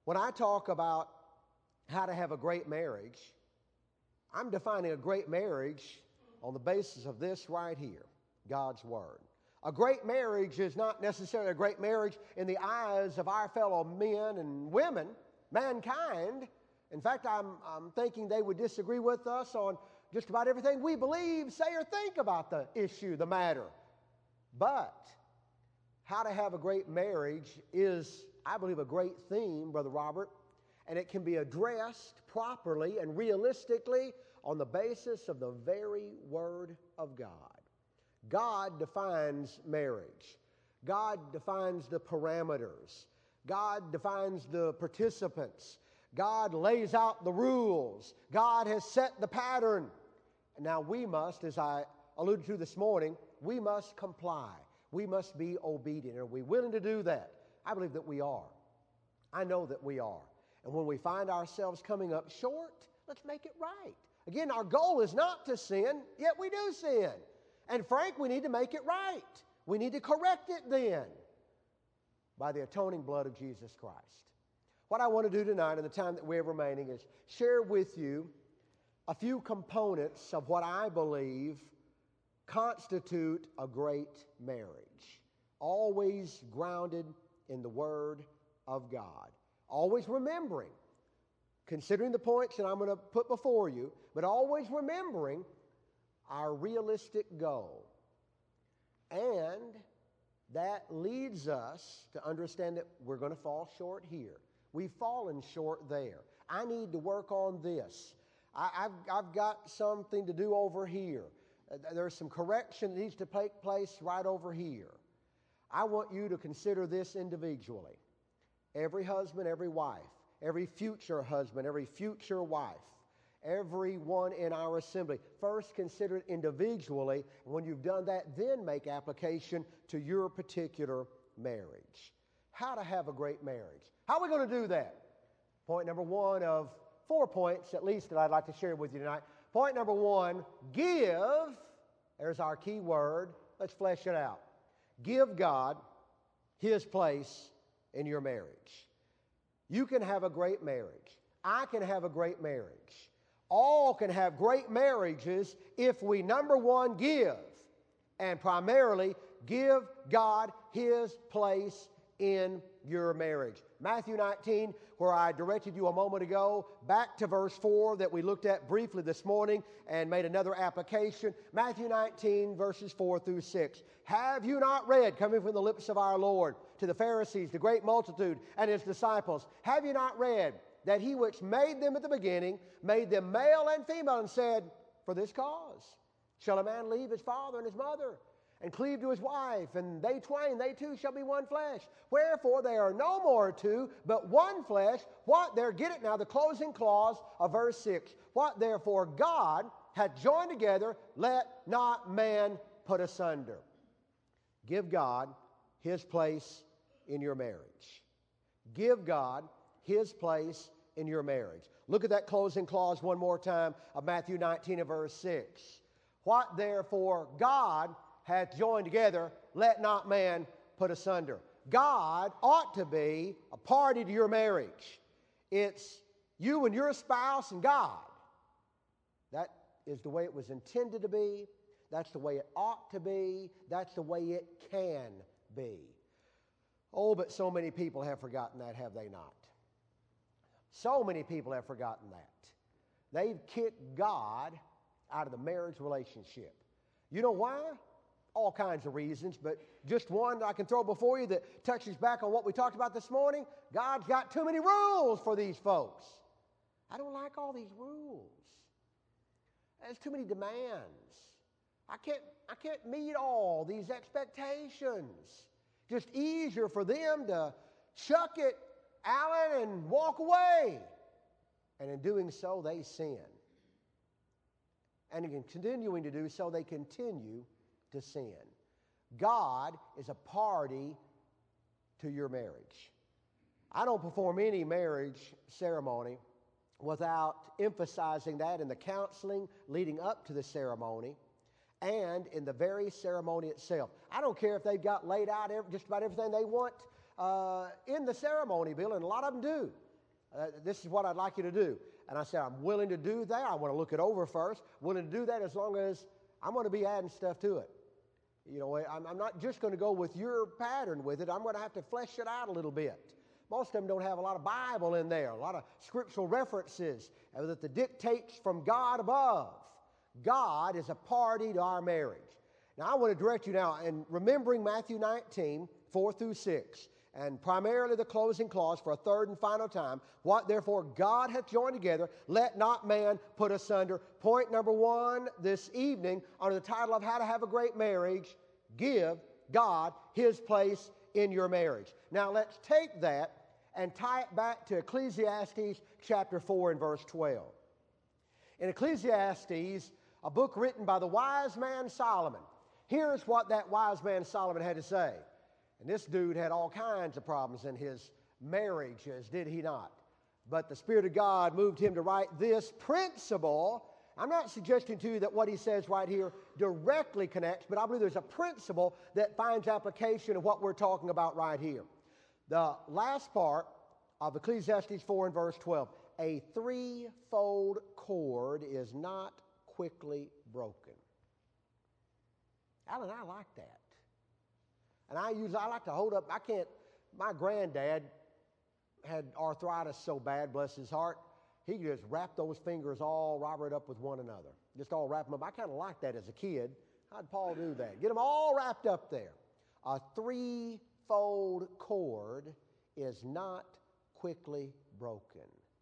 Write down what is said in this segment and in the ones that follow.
When I talk about how to have a great marriage, I'm defining a great marriage on the basis of this right here, God's Word. A great marriage is not necessarily a great marriage in the eyes of our fellow men and women, mankind. In fact, I'm thinking they would disagree with us on just about everything we believe, say, or think about the issue, the matter. But how to have a great marriage is, I believe, a great theme, Brother Robert, and it can be addressed properly and realistically on the basis of the very Word of God. God defines marriage. God defines the parameters. God defines the participants. God lays out the rules. God has set the pattern. And now we must, as I alluded to this morning, we must comply. We must be obedient. Are we willing to do that? I believe that we are. I know that we are. And when we find ourselves coming up short, let's make it right. Again, our goal is not to sin, yet we do sin. And Frank, we need to make it right. We need to correct it then by the atoning blood of Jesus Christ. What I want to do tonight in the time that we have remaining is share with you a few components of what I believe constitute a great marriage. Always grounded in the Word of God. Always remembering, considering the points that I'm going to put before you, but always remembering our realistic goal. And that leads us to understand that we're going to fall short here. We've fallen short there. I need to work on this. I've got something to do over here. There's some correction that needs to take place right over here. I want you to consider this individually. Every husband, every wife, every future husband, every future wife, everyone in our assembly. First, consider it individually. And when you've done that, then make application to your particular marriage. How to have a great marriage. How are we going to do that? Point number one of 4 points, at least, that I'd like to share with you tonight. Point number one, give. There's our key word. Let's flesh it out. Give God His place in your marriage. You can have a great marriage. I can have a great marriage. All can have great marriages if we, number one, give, and primarily give God His place in your marriage. Matthew 19, where I directed you a moment ago, back to verse 4 that we looked at briefly this morning and made another application. Matthew 19, verses 4 through 6. Have you not read, coming from the lips of our Lord, to the Pharisees, the great multitude, and His disciples, have you not read that He which made them at the beginning made them male and female, and said, for this cause shall a man leave his father and his mother, and cleave to his wife, and they twain, they two shall be one flesh. Wherefore they are no more two, but one flesh. What there, get it now, the closing clause of verse 6. What therefore God hath joined together, let not man put asunder. Give God His place in your marriage. Give God His place in your marriage. Look at that closing clause one more time of Matthew 19 and verse 6. What therefore God hath joined together, let not man put asunder. God ought to be a party to your marriage. It's you and your spouse and God. That is the way it was intended to be. That's the way it ought to be. That's the way it can be. Oh, but so many people have forgotten that, have they not? So many people have forgotten that. They've kicked God out of the marriage relationship. You know why? All kinds of reasons, but just one I can throw before you that touches back on what we talked about this morning. God's got too many rules for these folks. I don't like all these rules. There's too many demands. I can't meet all these expectations. Just easier for them to chuck it, Alan, and walk away. And in doing so, they sin. And in continuing to do so, they continue to sin. God is a party to your marriage. I don't perform any marriage ceremony without emphasizing that in the counseling leading up to the ceremony and in the very ceremony itself. I don't care if they've got laid out just about everything they want in the ceremony, Bill, and a lot of them do. This is what I'd like you to do. And I said, I'm willing to do that. I want to look it over first. Willing to do that as long as I'm going to be adding stuff to it. You know, I'm not just going to go with your pattern with it. I'm going to have to flesh it out a little bit. Most of them don't have a lot of Bible in there, a lot of scriptural references that the dictates from God above. God is a party to our marriage. Now, I want to direct you now in remembering Matthew 19, 4 through 6, and primarily the closing clause for a third and final time. What therefore God hath joined together, let not man put asunder. Point number one this evening under the title of How to Have a Great Marriage, give God His place in your marriage. Now let's take that and tie it back to Ecclesiastes chapter 4 and verse 12. In Ecclesiastes, a book written by the wise man Solomon, here's what that wise man Solomon had to say. And this dude had all kinds of problems in his marriages, did he not? But the Spirit of God moved him to write this principle. I'm not suggesting to you that what he says right here directly connects, but I believe there's a principle that finds application of what we're talking about right here. The last part of Ecclesiastes 4 and verse 12, a threefold cord is not quickly broken. Alan, I like that. And I like to hold up, my granddad had arthritis so bad, bless his heart, he could just wrap those fingers all right up with one another. Just all wrap them up. I kind of liked that as a kid. How'd Paul do that? Get them all wrapped up there. A threefold cord is not quickly broken.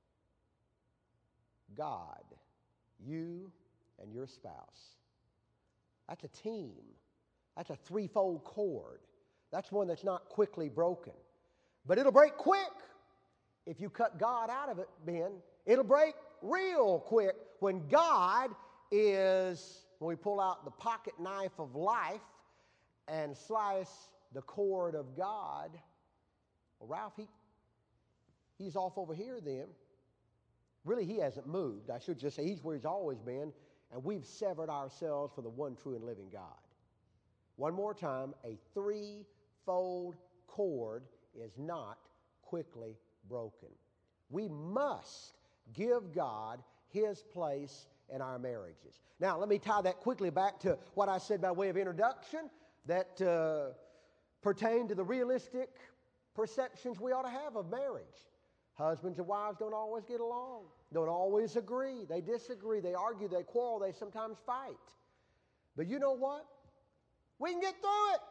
God, you, and your spouse. That's a team. That's a threefold cord. That's one that's not quickly broken. But it'll break quick if you cut God out of it, Ben. It'll break real quick when God is, when we pull out the pocket knife of life and slice the cord of God. Well, Ralph, he's off over here then. Really, he hasn't moved. I should just say he's where he's always been, and we've severed ourselves from the one true and living God. One more time, a threefold cord is not quickly broken. We must give God His place in our marriages. Now, let me tie that quickly back to what I said by way of introduction that pertain to the realistic perceptions we ought to have of marriage. Husbands and wives don't always get along, don't always agree. They disagree, they argue, they quarrel, they sometimes fight. But you know what? We can get through it.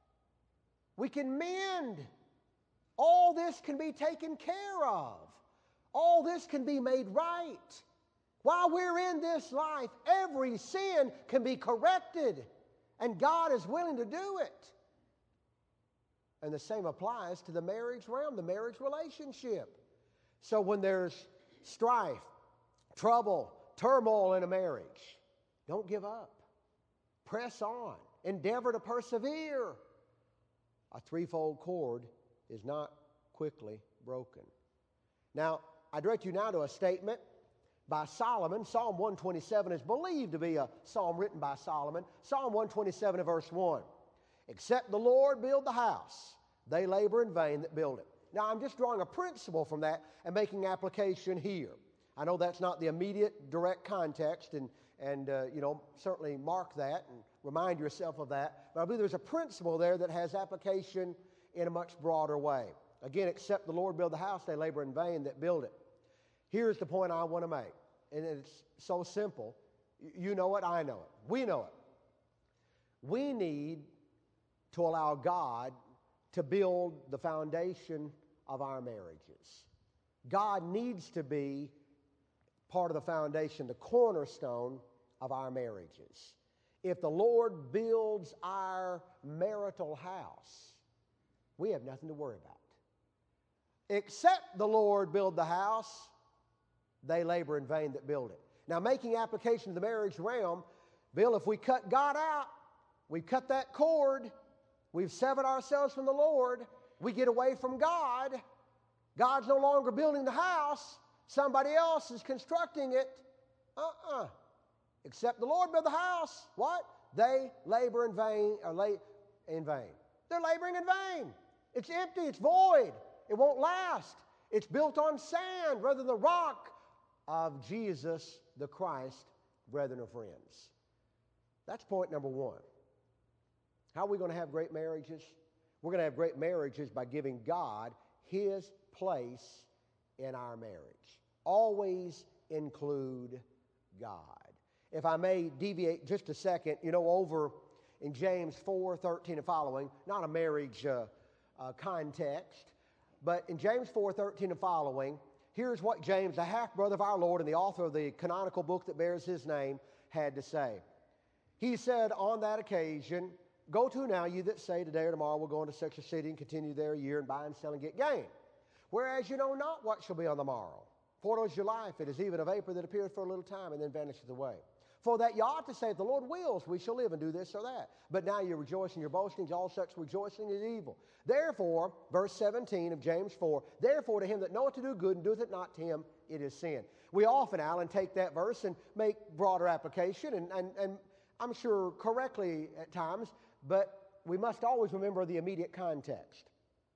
We can mend. All this can be taken care of. All this can be made right. While we're in this life, every sin can be corrected, and God is willing to do it. And the same applies to the marriage realm, the marriage relationship. So when there's strife, trouble, turmoil in a marriage, don't give up. Press on. Endeavor to persevere. A threefold cord is not quickly broken. Now, I direct you now to a statement by Solomon. Psalm 127 is believed to be a psalm written by Solomon. Psalm 127 and verse 1. Except the Lord build the house, they labor in vain that build it. Now, I'm just drawing a principle from that and making application here. I know that's not the immediate direct context, and certainly mark that and remind yourself of that. But I believe there's a principle there that has application in a much broader way. Again, except the Lord build the house, they labor in vain that build it. Here's the point I want to make, and it's so simple. You know it, I know it, we know it. We need to allow God to build the foundation of our marriages. God needs to be part of the foundation, the cornerstone of our marriages. If the Lord builds our marital house, we have nothing to worry about. Except the Lord build the house, they labor in vain that build it. Now, making application to the marriage realm, Bill, if we cut God out, we cut that cord, we've severed ourselves from the Lord, we get away from God, God's no longer building the house, somebody else is constructing it. Except the Lord build the house, what? They labor in vain, in vain. They're laboring in vain. It's empty, it's void. It won't last. It's built on sand rather than the rock of Jesus the Christ, brethren and friends. That's point number one. How are we going to have great marriages? We're going to have great marriages by giving God His place in our marriage. Always include God. If I may deviate just a second, over in James 4:13 and following, not a marriage context, but in James 4:13 and following, here's what James, the half-brother of our Lord and the author of the canonical book that bears his name, had to say. He said on that occasion, "Go to now, you that say today or tomorrow we'll go into such a city and continue there a year and buy and sell and get gain. Whereas you know not what shall be on the morrow. For it is your life, it is even a vapor that appeareth for a little time and then vanisheth away. For that you ought to say, if the Lord wills, we shall live and do this or that. But now you rejoice in your boastings, all such rejoicing is evil. Therefore," verse 17 of James 4, "therefore to him that knoweth to do good and doeth it not, to him it is sin." We often, Alan, take that verse and make broader application, and I'm sure correctly at times, but we must always remember the immediate context.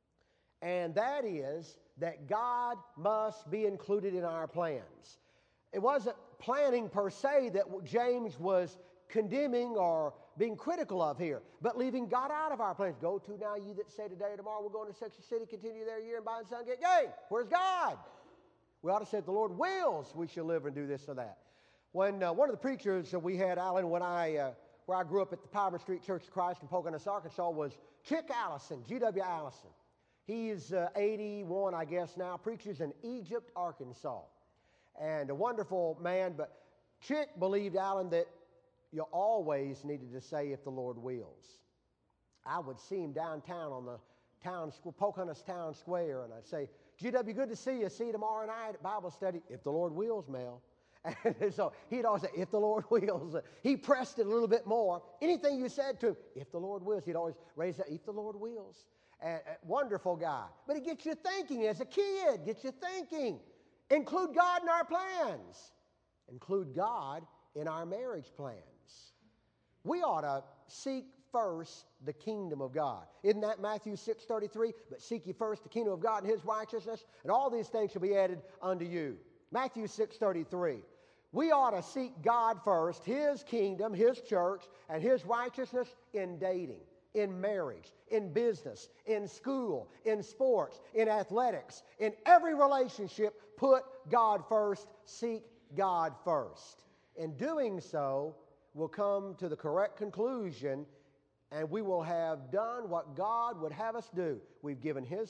And that is that God must be included in our plans. It wasn't planning per se that James was condemning or being critical of here, but leaving God out of our plans. "Go to now, you that say today or tomorrow we'll go into such a city, continue there a year and buy and sell and get gain." Where's God? We ought to say, if the Lord wills, we shall live and do this or that. When one of the preachers that we had, Alan, where I grew up at the Palmer Street Church of Christ in Pocahontas, Arkansas, was Chick Allison, G.W. Allison. He's 81, I guess now, preaches in Egypt, Arkansas. And a wonderful man, but Chick believed, Alan, that you always needed to say, if the Lord wills. I would see him downtown on the Pocahontas Town Square, and I'd say, "G.W., good to see you. See you tomorrow night at Bible study. If the Lord wills, Mel." And so he'd always say, "If the Lord wills." He pressed it a little bit more. Anything you said to him, "If the Lord wills," he'd always raise that, "If the Lord wills." Wonderful guy. But it gets you thinking as a kid, gets you thinking. Include God in our plans. Include God in our marriage plans. We ought to seek first the kingdom of God. Isn't that Matthew 6:33? "But seek ye first the kingdom of God and His righteousness, and all these things shall be added unto you." Matthew 6:33. We ought to seek God first, His kingdom, His church, and His righteousness in dating, in marriage, in business, in school, in sports, in athletics, in every relationship. Put God first, seek God first. In doing so, we'll come to the correct conclusion, and we will have done what God would have us do. We've given Him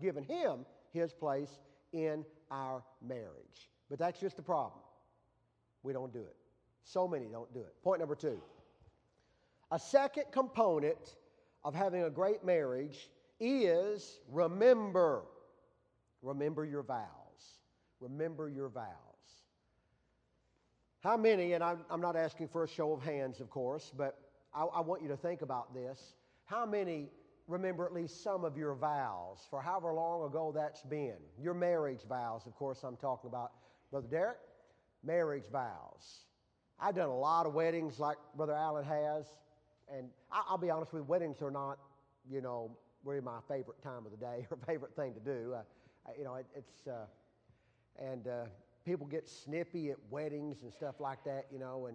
His place in our marriage. But that's just the problem. We don't do it. So many don't do it. Point number two. A second component of having a great marriage is remember. Remember your vows. Remember your vows. How many, and I'm not asking for a show of hands, of course, but I want you to think about this. How many remember at least some of your vows for however long ago that's been? Your marriage vows, of course, I'm talking about. Brother Derek, marriage vows. I've done a lot of weddings like Brother Allen has, and I'll be honest with you, weddings are not, really my favorite time of the day or favorite thing to do. People get snippy at weddings and stuff like that,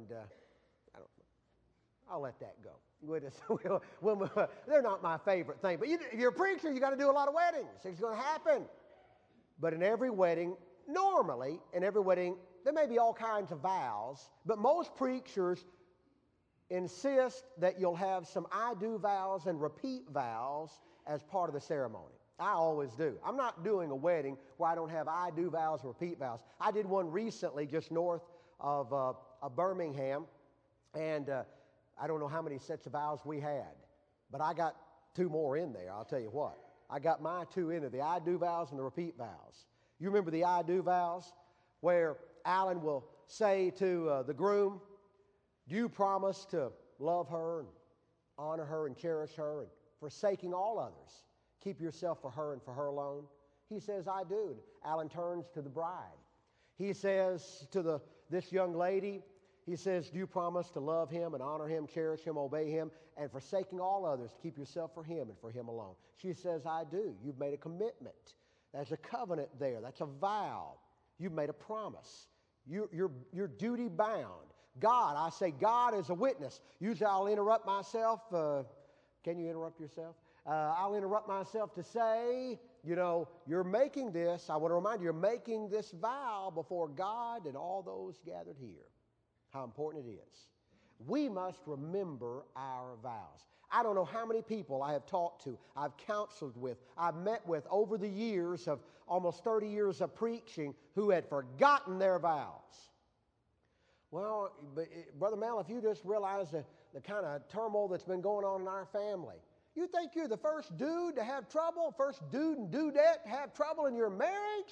I'll let that go. They're not my favorite thing. But if you're a preacher, you got to do a lot of weddings. It's going to happen. But in every wedding, normally, in every wedding, there may be all kinds of vows, but most preachers insist that you'll have some I do vows and repeat vows as part of the ceremony. I always do. I'm not doing a wedding where I don't have I do vows and repeat vows. I did one recently just north of Birmingham, and I don't know how many sets of vows we had, but I got 2 more in there, I'll tell you what. I got my 2 in there, the I do vows and the repeat vows. You remember the I do vows where Alan will say to the groom, "Do you promise to love her and honor her and cherish her and forsaking all others, keep yourself for her and for her alone?" He says, "I do." And Alan turns to the bride. He says to this young lady, he says, "Do you promise to love him and honor him, cherish him, obey him, and forsaking all others, keep yourself for him and for him alone?" She says, "I do." You've made a commitment. There's a covenant there. That's a vow. You've made a promise. You're duty bound. God, I say God is a witness. Usually I'll interrupt myself. Can you interrupt yourself? I'll interrupt myself to say, you're making this, I want to remind you, you're making this vow before God and all those gathered here. How important it is. We must remember our vows. I don't know how many people I have talked to, I've counseled with, I've met with over the years of almost 30 years of preaching who had forgotten their vows. Well, Brother Mel, if you just realize the kind of turmoil that's been going on in our family, you think you're the first dude to have trouble, first dude and dudette to have trouble in your marriage?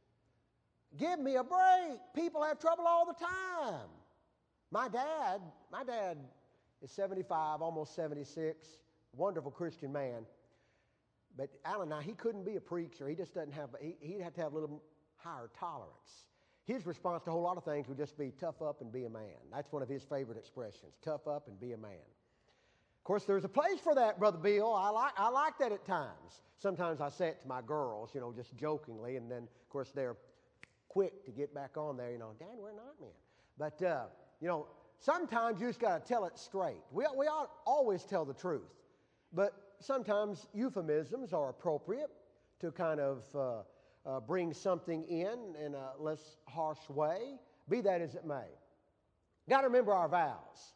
Give me a break. People have trouble all the time. My dad is 75, almost 76, wonderful Christian man. But Alan, now he couldn't be a preacher. He just doesn't have, he'd have to have a little higher tolerance. His response to a whole lot of things would just be tough up and be a man. That's one of his favorite expressions, tough up and be a man. Of course, there's a place for that, Brother Bill. I like that at times. Sometimes I say it to my girls, just jokingly, and then, of course, they're quick to get back on there, Dad, we're not men. But, sometimes you just got to tell it straight. We ought to always tell the truth. But sometimes euphemisms are appropriate to kind of bring something in a less harsh way, be that as it may. Got to remember our vows.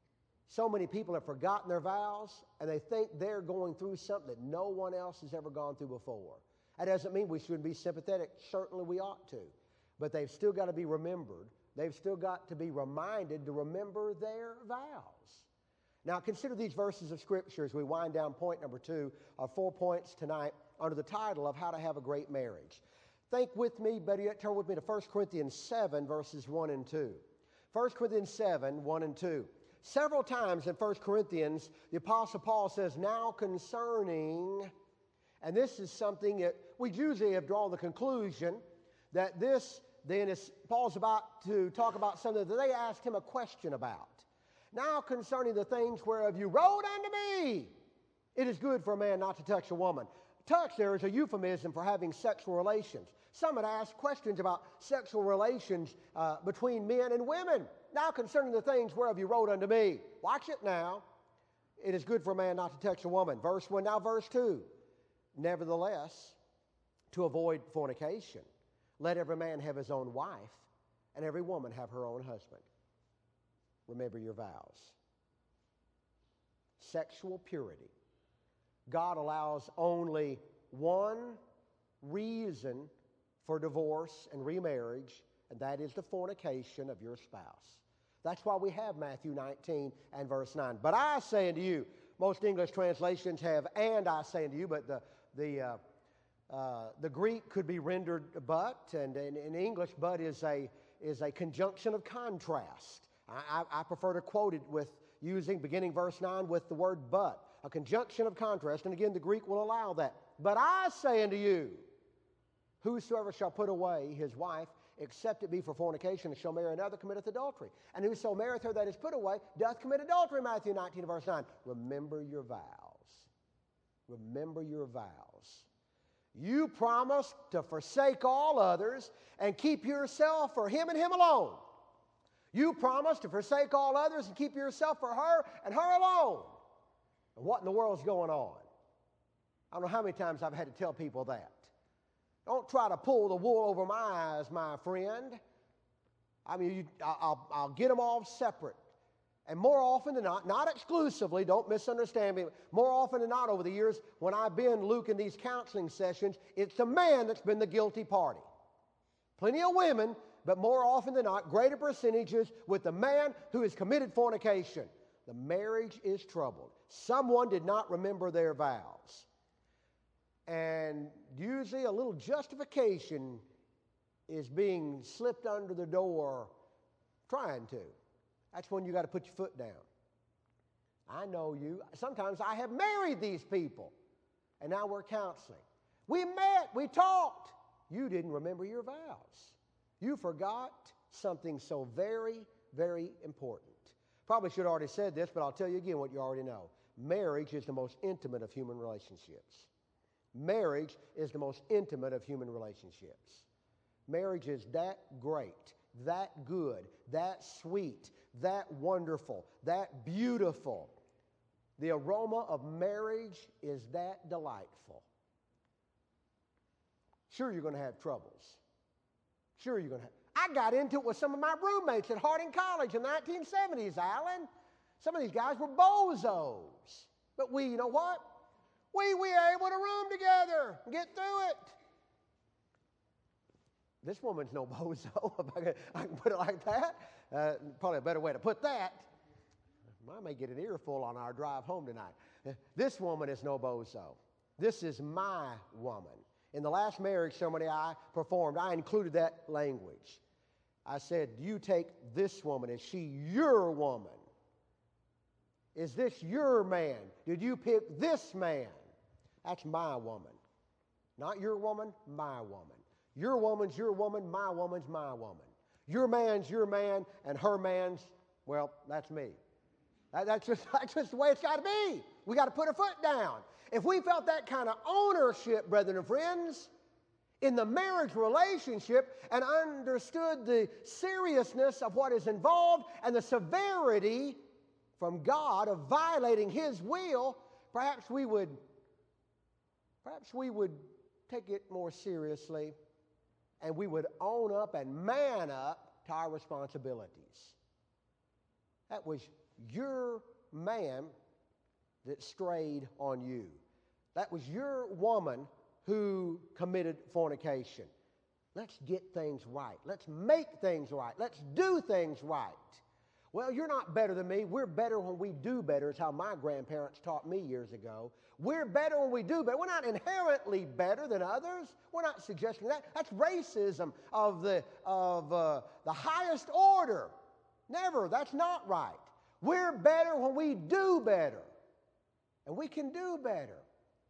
So many people have forgotten their vows, and they think they're going through something that no one else has ever gone through before. That doesn't mean we shouldn't be sympathetic. Certainly we ought to. But they've still got to be remembered. They've still got to be reminded to remember their vows. Now, consider these verses of Scripture as we wind down point number 2 of 4 points tonight under the title of How to Have a Great Marriage. Think with me, better yet, turn with me to 1 Corinthians 7, verses 1 and 2. 1 Corinthians 7, 1 and 2. Several times in 1 Corinthians, the Apostle Paul says, now concerning, and this is something that we usually have drawn the conclusion that this then is, Paul's about to talk about something that they asked him a question about. Now concerning the things whereof you wrote unto me, it is good for a man not to touch a woman. Touch there is a euphemism for having sexual relations. Some had asked questions about sexual relations between men and women. Now concerning the things whereof you wrote unto me. Watch it now. It is good for a man not to touch a woman. Verse 1, now verse 2. Nevertheless, to avoid fornication, let every man have his own wife, and every woman have her own husband. Remember your vows. Sexual purity. God allows only one reason for divorce and remarriage, and that is the fornication of your spouse. That's why we have Matthew 19 and verse 9. But I say unto you, most English translations have and I say unto you, but the Greek could be rendered but, and in English, but is a conjunction of contrast. I prefer to quote it with using beginning verse 9 with the word but, a conjunction of contrast, and again the Greek will allow that. But I say unto you, whosoever shall put away his wife, except it be for fornication, and shall marry another, committeth adultery. And whoso marrieth her that is put away, doth commit adultery, Matthew 19 verse 9. Remember your vows. Remember your vows. You promised to forsake all others and keep yourself for him and him alone. You promised to forsake all others and keep yourself for her and her alone. And what in the world's going on? I don't know how many times I've had to tell people that. Don't try to pull the wool over my eyes, my friend. I mean, I'll get them all separate. And more often than not exclusively, don't misunderstand me, more often than not over the years, when I've been, Luke, in these counseling sessions, it's the man that's been the guilty party. Plenty of women, but more often than not, greater percentages with the man who has committed fornication. The marriage is troubled. Someone did not remember their vows. And usually a little justification is being slipped under the door, trying to. That's when you got to put your foot down. I know you. Sometimes I have married these people, and now we're counseling. We met, we talked. You didn't remember your vows. You forgot something so very, very important. Probably should have already said this, but I'll tell you again what you already know. Marriage is the most intimate of human relationships. Marriage is the most intimate of human relationships. Marriage is that great, that good, that sweet, that wonderful, that beautiful. The aroma of marriage is that delightful. Sure, you're going to have troubles. Sure, you're going to have. I got into it with some of my roommates at Harding College in the 1970s, Alan. Some of these guys were bozos. But we, you know what? We were able to room together and get through it. This woman's no bozo, if I can put it like that. Probably a better way to put that. I may get an earful on our drive home tonight. This woman is no bozo. This is my woman. In the last marriage ceremony I performed, I included that language. I said, you take this woman. Is she your woman? Is this your man? Did you pick this man? That's my woman. Not your woman, my woman. Your woman's your woman, my woman's my woman. Your man's your man, and her man's, well, that's me. That's just the way it's got to be. We got to put our foot down. If we felt that kind of ownership, brethren and friends, in the marriage relationship and understood the seriousness of what is involved and the severity from God of violating His will, perhaps we would take it more seriously and we would own up and man up to our responsibilities. That was your man that strayed on you. That was your woman who committed fornication. Let's get things right. Let's make things right. Let's do things right. Well, you're not better than me. We're better when we do better, is how my grandparents taught me years ago. We're better when we do better. We're not inherently better than others. We're not suggesting that. That's racism of the highest order. Never. That's not right. We're better when we do better. And we can do better.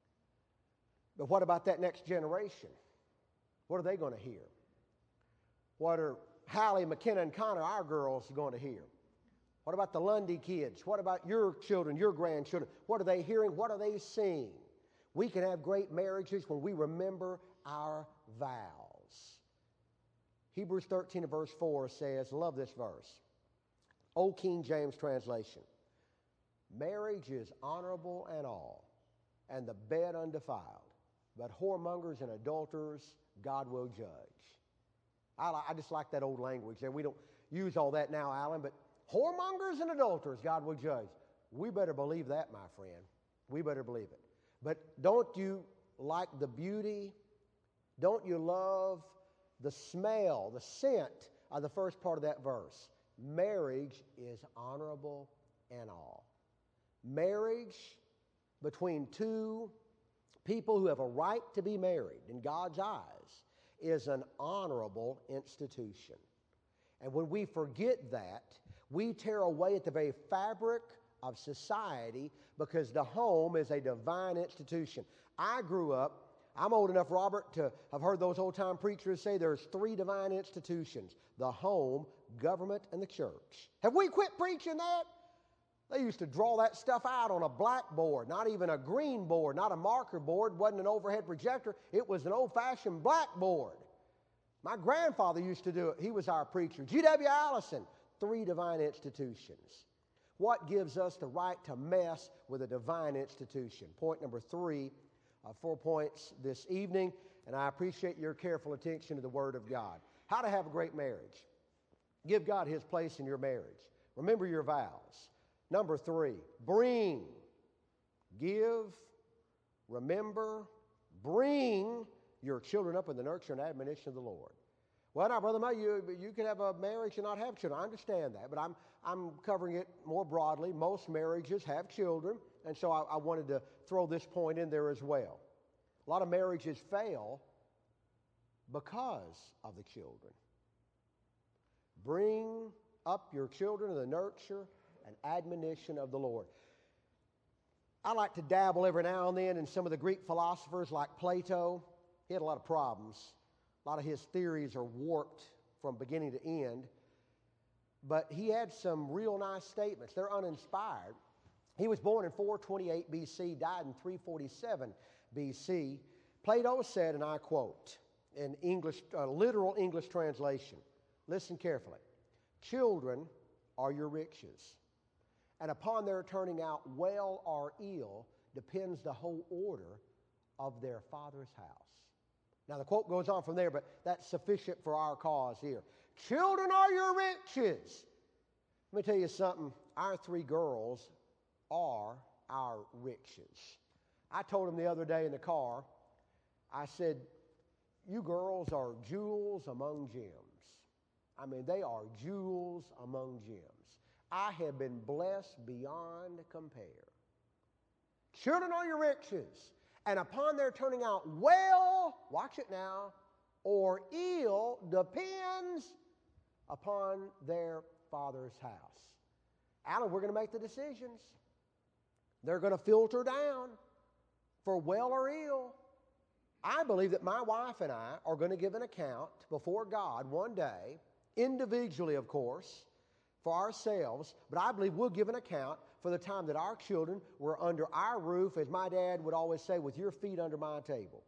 But what about that next generation? What are they going to hear? What are Hallie, McKenna, and Connor, our girls, going to hear? What about the Lundy kids? What about your children, your grandchildren? What are they hearing? What are they seeing? We can have great marriages when we remember our vows. Hebrews 13 and verse 4 says, love this verse, Old King James translation, marriage is honorable and all, and the bed undefiled, but whoremongers and adulterers God will judge. I just like that old language there. We don't use all that now, Alan, but whoremongers and adulterers God will judge. We better believe that, my friend. We better believe it. But don't you like the beauty? Don't you love the smell, the scent of the first part of that verse? Marriage is honorable and all. Marriage between two people who have a right to be married in God's eyes is an honorable institution. And when we forget that, we tear away at the very fabric of society because the home is a divine institution. I grew up, I'm old enough, Robert, to have heard those old-time preachers say there's three divine institutions: the home, government, and the church. Have we quit preaching that? They used to draw that stuff out on a blackboard, not even a green board, not a marker board, wasn't an overhead projector. It was an old-fashioned blackboard. My grandfather used to do it. He was our preacher. G.W. Allison, three divine institutions. What gives us the right to mess with a divine institution? Point number 3, 4 points this evening, and I appreciate your careful attention to the Word of God. How to have a great marriage. Give God His place in your marriage. Remember your vows. Number 3, bring, give, remember, bring your children up in the nurture and admonition of the Lord. Well, now, Brother Mo, you could have a marriage and not have children. I understand that, but I'm covering it more broadly. Most marriages have children, and so I wanted to throw this point in there as well. A lot of marriages fail because of the children. Bring up your children in the nurture and admonition of the Lord. I like to dabble every now and then in some of the Greek philosophers like Plato. He had a lot of problems. A lot of his theories are warped from beginning to end. But he had some real nice statements. They're uninspired. He was born in 428 BC, died in 347 BC. Plato said, and I quote, in English, literal English translation, listen carefully, children are your riches, and upon their turning out well or ill depends the whole order of their Father's house. Now the quote goes on from there, but that's sufficient for our cause here. Children are your riches. Let me tell you something, our 3 girls are our riches. I told them the other day in the car, I said, you girls are jewels among gems. I mean, they are jewels among gems. I have been blessed beyond compare. Children are your riches, and upon their turning out well, watch it now, or ill depends upon their Father's house. Alan, we're going to make the decisions. They're going to filter down for well or ill. I believe that my wife and I are going to give an account before God one day, individually, of course, for ourselves, but I believe we'll give an account for the time that our children were under our roof, as my dad would always say, with your feet under my table.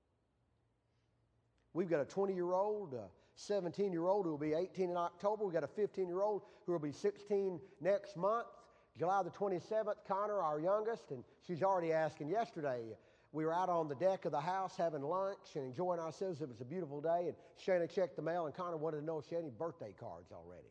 We've got a 20-year-old, a 17-year-old who will be 18 in October. We've got a 15-year-old who will be 16 next month. July the 27th, Connor, our youngest, and she's already asking yesterday. We were out on the deck of the house having lunch and enjoying ourselves. It was a beautiful day, and Shana checked the mail, and Connor wanted to know if she had any birthday cards already.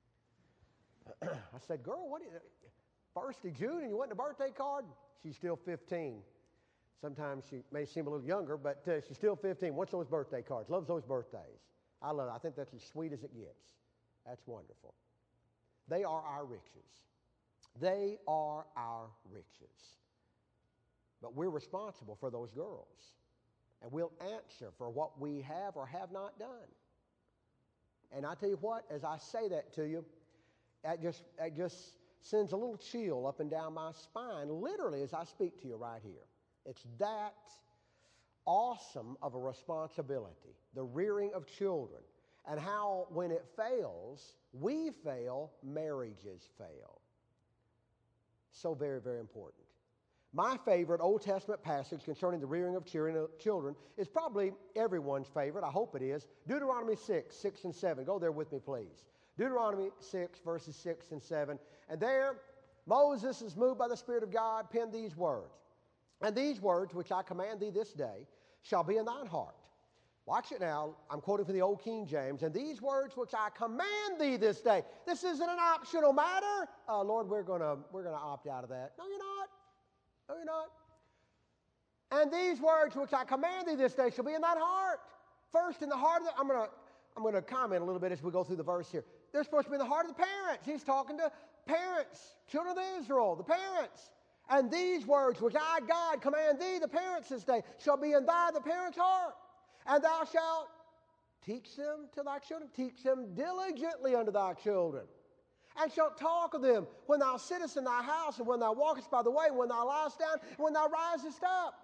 I said, girl, what is it? 1st of June and you want a birthday card? She's still 15. Sometimes she may seem a little younger, but she's still 15. Wants those birthday cards. Loves those birthdays. I love it. I think that's as sweet as it gets. That's wonderful. They are our riches. They are our riches. But we're responsible for those girls. And we'll answer for what we have or have not done. And I tell you what, as I say that to you, it just sends a little chill up and down my spine, literally, as I speak to you right here. It's that awesome of a responsibility, the rearing of children, and how when it fails, we fail, marriages fail. So very, very important. My favorite Old Testament passage concerning the rearing of children is probably everyone's favorite. I hope it is. Deuteronomy 6 and 7. Go there with me, please. Deuteronomy 6, verses 6 and 7. And there, Moses is moved by the Spirit of God, penned these words. And these words, which I command thee this day, shall be in thine heart. Watch it now. I'm quoting from the Old King James. And these words which I command thee this day. This isn't an optional matter. Lord, we're gonna opt out of that. No, you're not. No, you're not. And these words which I command thee this day shall be in thine heart. First, in the heart of I'm going to comment a little bit as we go through the verse here. They're supposed to be in the heart of the parents. He's talking to parents, children of Israel, the parents. And these words which I, God, command thee, the parents this day, shall be in thy, the parents' heart. And thou shalt teach them to thy children. Teach them diligently unto thy children. And shalt talk of them when thou sittest in thy house, and when thou walkest by the way, when thou liest down, and when thou risest up.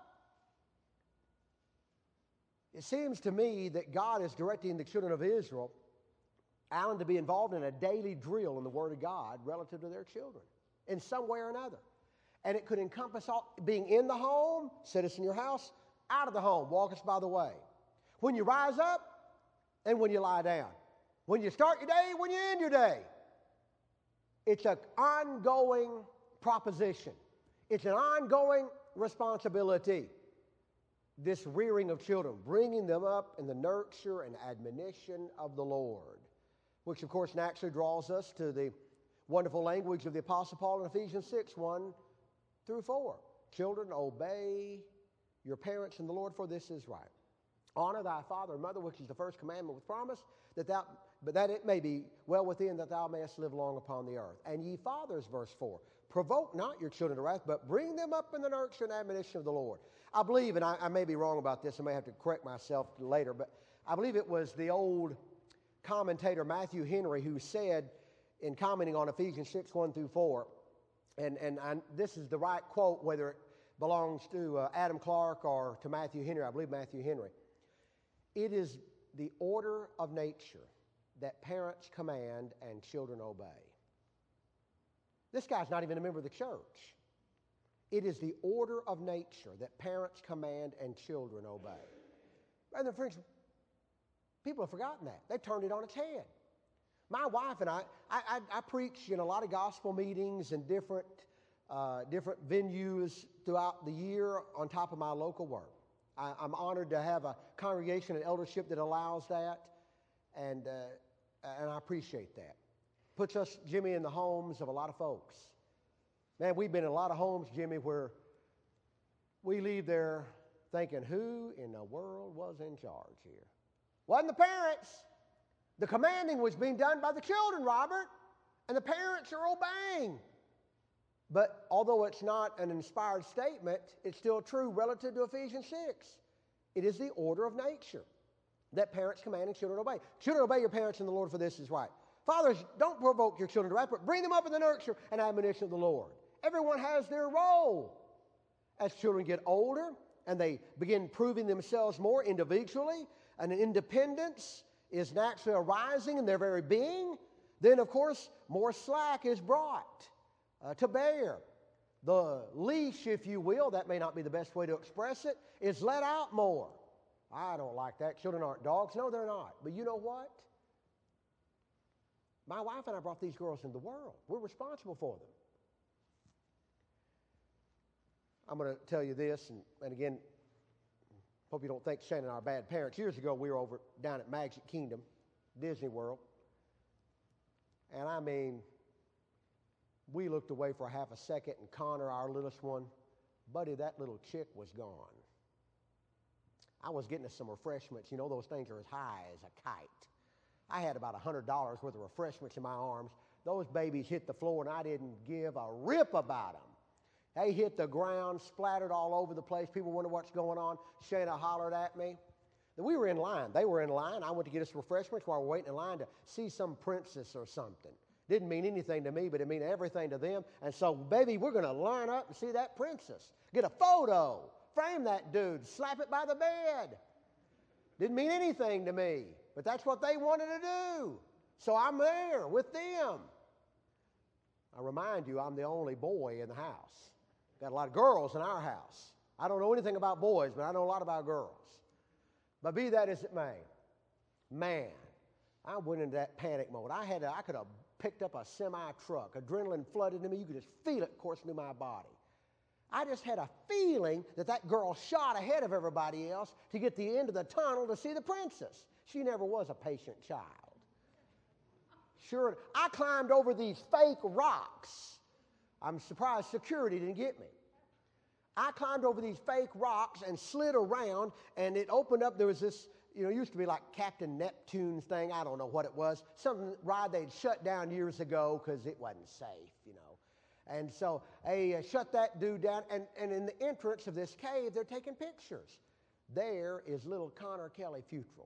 It seems to me that God is directing the children of Israel, Alan, to be involved in a daily drill in the Word of God relative to their children in some way or another. And it could encompass all, being in the home, sittest in your house, out of the home, walkest by the way. When you rise up and when you lie down. When you start your day, when you end your day. It's an ongoing proposition. It's an ongoing responsibility. This rearing of children, bringing them up in the nurture and admonition of the Lord, which of course naturally draws us to the wonderful language of the Apostle Paul in Ephesians 6, 1 through 4. Children, obey your parents in the Lord, for this is right. Honor thy father and mother, which is the first commandment with promise, but that it may be well within, that thou mayest live long upon the earth. And ye fathers, verse 4, provoke not your children to wrath, but bring them up in the nurture and admonition of the Lord. I believe, and I may be wrong about this, I may have to correct myself later, but I believe it was the old commentator Matthew Henry who said, in commenting on Ephesians 6, 1 through 4, and this is the right quote, whether it belongs to Adam Clark or to Matthew Henry, I believe Matthew Henry. It is the order of nature that parents command and children obey. This guy's not even a member of the church. It is the order of nature that parents command and children obey. And then, friends, people have forgotten that. They've turned it on its head. My wife and I preach in a lot of gospel meetings and different venues throughout the year on top of my local work. I'm honored to have a congregation and eldership that allows that, and I appreciate that. Puts us, Jimmy, in the homes of a lot of folks. Man, we've been in a lot of homes, Jimmy, where we leave there thinking, who in the world was in charge here? Wasn't the parents. The commanding was being done by the children, Robert, and the parents are obeying. But although it's not an inspired statement, it's still true relative to Ephesians 6. It is the order of nature that parents command and children obey. Children, obey your parents in the Lord, for this is right. Fathers, don't provoke your children to wrath, but bring them up in the nurture and admonition of the Lord. Everyone has their role. As children get older and they begin proving themselves more individually, and independence is naturally arising in their very being, then, of course, more slack is brought to bear. The leash, if you will, that may not be the best way to express it, is let out more. I don't like that. Children aren't dogs. No, they're not. But you know what? My wife and I brought these girls into the world. We're responsible for them. I'm going to tell you this, and again, hope you don't think Shannon and I are bad parents. Years ago, we were over down at Magic Kingdom, Disney World, and I mean, we looked away for a half a second, and Connor, our littlest one, buddy, that little chick was gone. I was getting us some refreshments. You know, those things are as high as a kite. I had about $100 worth of refreshments in my arms. Those babies hit the floor, and I didn't give a rip about them. They hit the ground, splattered all over the place. People wonder what's going on. Shana hollered at me. We were in line. They were in line. I went to get us refreshments while we were waiting in line to see some princess or something. Didn't mean anything to me, but it meant everything to them. And so, baby, we're going to line up and see that princess. Get a photo. Frame that dude. Slap it by the bed. Didn't mean anything to me, but that's what they wanted to do. So I'm there with them. I remind you, I'm the only boy in the house. Got a lot of girls in our house. I don't know anything about boys, but I know a lot about girls. But be that as it may, man, I went into that panic mode. I could have picked up a semi-truck. Adrenaline flooded into me. You could just feel it coursing through my body. I just had a feeling that that girl shot ahead of everybody else to get the end of the tunnel to see the princess. She never was a patient child. Sure, I climbed over these fake rocks. I'm surprised security didn't get me. I climbed over these fake rocks and slid around, and it opened up. There was this, it used to be like Captain Neptune's thing. I don't know what it was. Some ride they'd shut down years ago because it wasn't safe, And so they shut that dude down, and in the entrance of this cave, they're taking pictures. There is little Connor Kelly Futrell.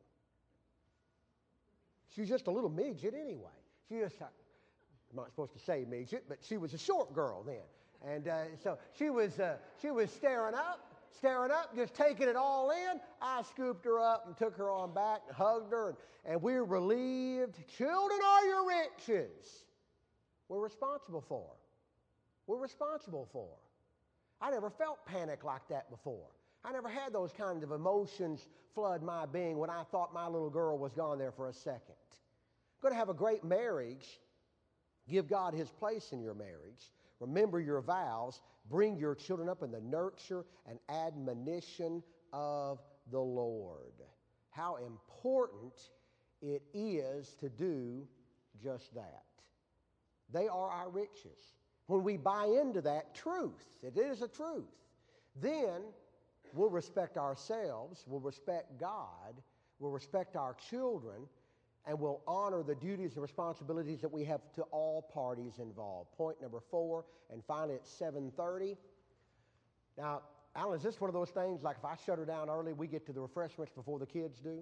She's just a little midget anyway. I'm not supposed to say midget, but she was a short girl then. And so she was staring up, just taking it all in. I scooped her up and took her on back and hugged her, and we're relieved. Children are your riches. We're responsible for. We're responsible for. I never felt panic like that before. I never had those kinds of emotions flood my being when I thought my little girl was gone there for a second. Going to have a great marriage. Give God his place in your marriage. Remember your vows. Bring your children up in the nurture and admonition of the Lord. How important it is to do just that. They are our riches. When we buy into that truth, it is a truth, then we'll respect ourselves, we'll respect God, we'll respect our children, and we'll honor the duties and responsibilities that we have to all parties involved. Point number 4, and finally at 7:30. Now, Alan, is this one of those things, like if I shut her down early, we get to the refreshments before the kids do?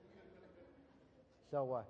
So,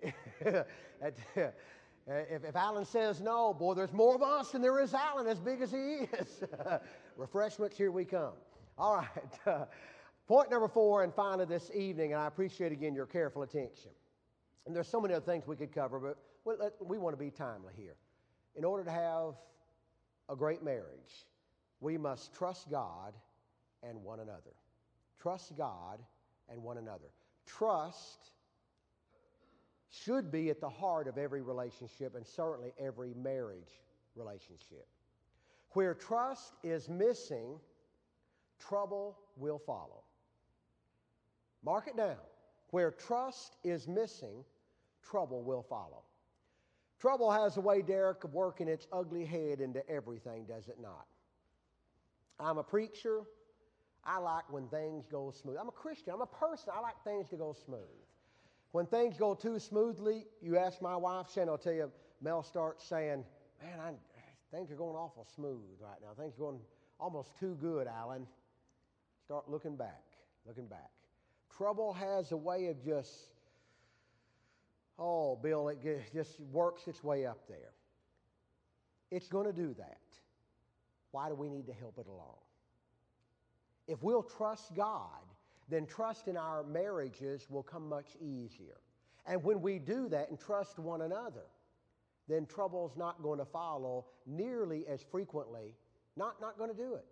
if Alan says no, boy, there's more of us than there is Alan, as big as he is. Refreshments, here we come. All right. Point number 4, and finally this evening, and I appreciate again your careful attention. And there's so many other things we could cover, but we want to be timely here. In order to have a great marriage, we must trust God and one another. Trust God and one another. Trust should be at the heart of every relationship, and certainly every marriage relationship. Where trust is missing, trouble will follow. Mark it down. Where trust is missing, trouble will follow. Trouble has a way, Derek, of working its ugly head into everything, does it not? I'm a preacher. I like when things go smooth. I'm a Christian. I'm a person. I like things to go smooth. When things go too smoothly, you ask my wife, Shannon will tell you, Mel starts saying, man, things are going awful smooth right now. Things are going almost too good, Alan. Start looking back. Trouble has a way of just, oh, Bill, it just works its way up there. It's going to do that. Why do we need to help it along? If we'll trust God, then trust in our marriages will come much easier. And when we do that and trust one another, then trouble's not going to follow nearly as frequently, not going to do it.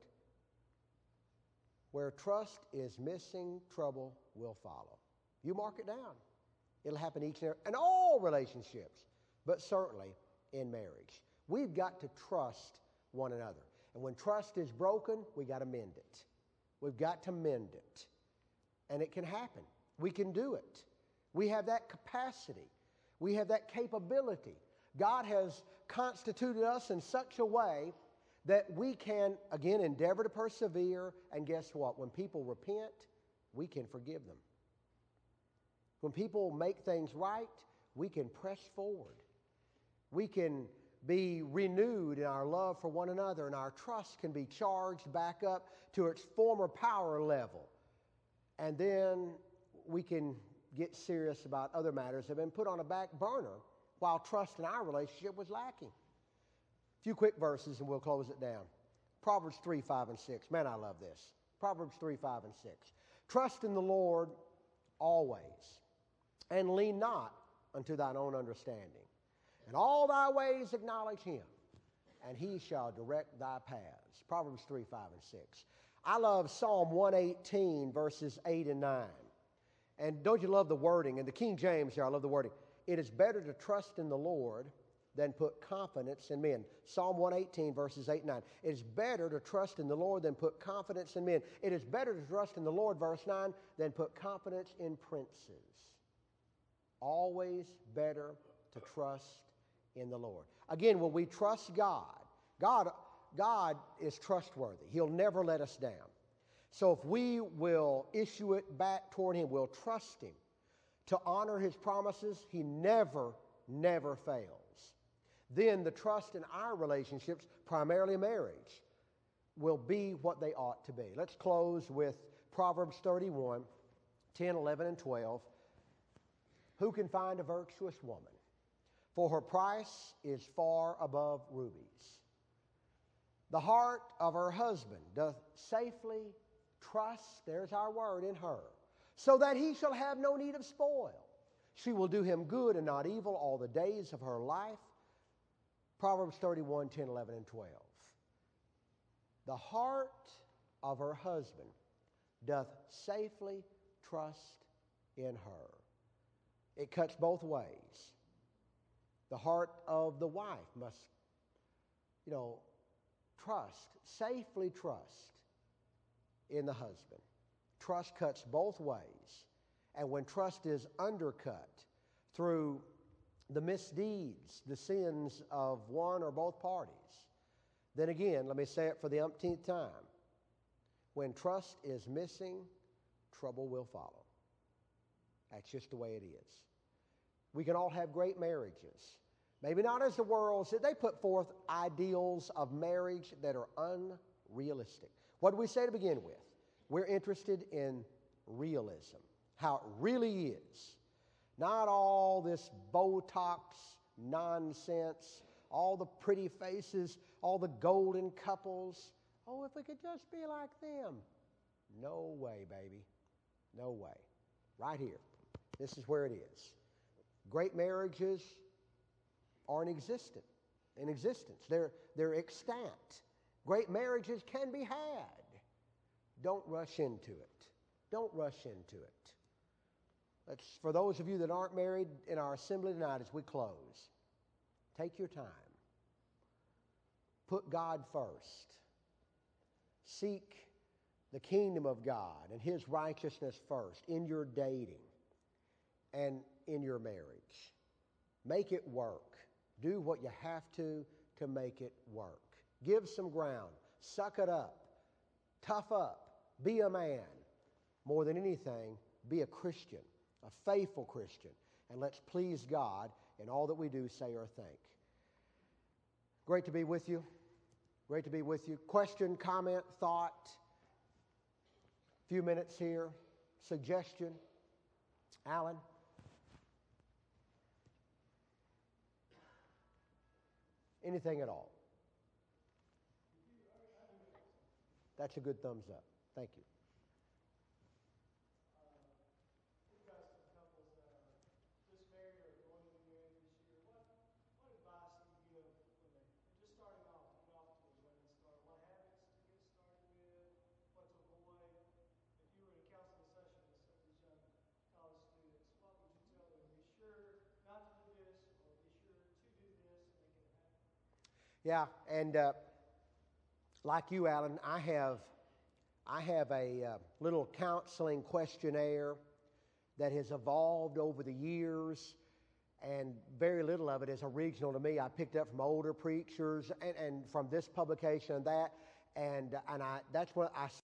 Where trust is missing, trouble will follow. You mark it down. It'll happen each and every, in all relationships, but certainly in marriage. We've got to trust one another. And when trust is broken, we got to mend it. We've got to mend it. And it can happen. We can do it. We have that capacity. We have that capability. God has constituted us in such a way that we can, again, endeavor to persevere. And guess what? When people repent, we can forgive them. When people make things right, we can press forward. We can be renewed in our love for one another, and our trust can be charged back up to its former power level. And then we can get serious about other matters that have been put on a back burner while trust in our relationship was lacking. A few quick verses and we'll close it down. Proverbs 3, 5, and 6. Man, I love this. Proverbs 3, 5, and 6. Trust in the Lord always, and lean not unto thine own understanding. In all thy ways acknowledge him, and he shall direct thy paths. Proverbs 3, 5, and 6. I love Psalm 118, verses 8 and 9. And don't you love the wording? In the King James here, I love the wording. It is better to trust in the Lord than put confidence in men. Psalm 118, verses 8 and 9. It is better to trust in the Lord than put confidence in men. It is better to trust in the Lord, verse 9, than put confidence in princes. Always better to trust in the Lord. Again, when we trust God, God is trustworthy. He'll never let us down. So if we will issue it back toward him, we'll trust him to honor his promises, he never fails. Then the trust in our relationships, primarily marriage, will be what they ought to be. Let's close with Proverbs 31, 10, 11, and 12. Who can find a virtuous woman? For her price is far above rubies. The heart of her husband doth safely trust, there's our word, in her, so that he shall have no need of spoil. She will do him good and not evil all the days of her life. Proverbs 31, 10, 11, and 12. The heart of her husband doth safely trust in her. It cuts both ways. The heart of the wife must, safely trust in the husband. Trust cuts both ways. And when trust is undercut through the misdeeds, the sins of one or both parties, then again, let me say it for the umpteenth time, when trust is missing, trouble will follow. That's just the way it is. We can all have great marriages. Maybe not as the world said. They put forth ideals of marriage that are unrealistic. What did we say to begin with? We're interested in realism, how it really is. Not all this Botox nonsense, all the pretty faces, all the golden couples. Oh, if we could just be like them. No way, baby. No way. Right here. This is where it is. Great marriages are in existence. They're extant. Great marriages can be had. Don't rush into it. Don't rush into it. For those of you that aren't married in our assembly tonight as we close, take your time. Put God first. Seek the kingdom of God and His righteousness first in your dating and in your marriage. Make it work. Do what you have to make it work. Give some ground. Suck it up. Tough up. Be a man. More than anything, be a Christian, a faithful Christian. And let's please God in all that we do, say, or think. Great to be with you. Great to be with you. Question, comment, thought? Few minutes here. Suggestion? Alan? Anything at all? That's a good thumbs up. Thank you. Yeah, and like you, Alan, I have a little counseling questionnaire that has evolved over the years, and very little of it is original to me. I picked it up from older preachers and from this publication and that, and that's what I